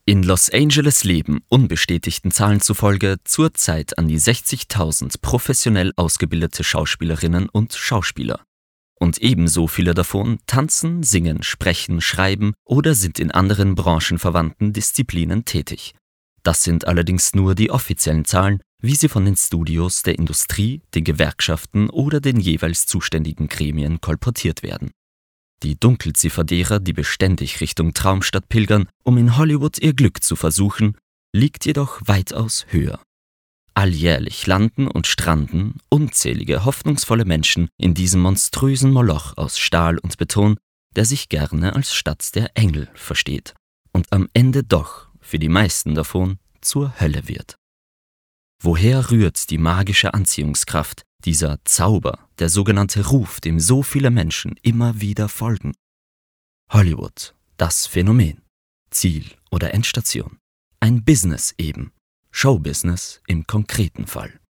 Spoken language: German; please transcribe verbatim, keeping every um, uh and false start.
In Los Angeles leben, unbestätigten Zahlen zufolge, zurzeit an die sechzigtausend professionell ausgebildete Schauspielerinnen und Schauspieler. Und ebenso viele davon tanzen, singen, sprechen, schreiben oder sind in anderen branchenverwandten Disziplinen tätig. Das sind allerdings nur die offiziellen Zahlen, wie sie von den Studios der Industrie, den Gewerkschaften oder den jeweils zuständigen Gremien kolportiert werden. Die Dunkelziffer derer, die beständig Richtung Traumstadt pilgern, um in Hollywood ihr Glück zu versuchen, liegt jedoch weitaus höher. Alljährlich landen und stranden unzählige hoffnungsvolle Menschen in diesem monströsen Moloch aus Stahl und Beton, der sich gerne als Stadt der Engel versteht und am Ende doch, für die meisten davon, zur Hölle wird. Woher rührt die magische Anziehungskraft, dieser Zauber, der sogenannte Ruf, dem so viele Menschen immer wieder folgen? Hollywood, das Phänomen. Ziel oder Endstation. Ein Business eben. Showbusiness im konkreten Fall.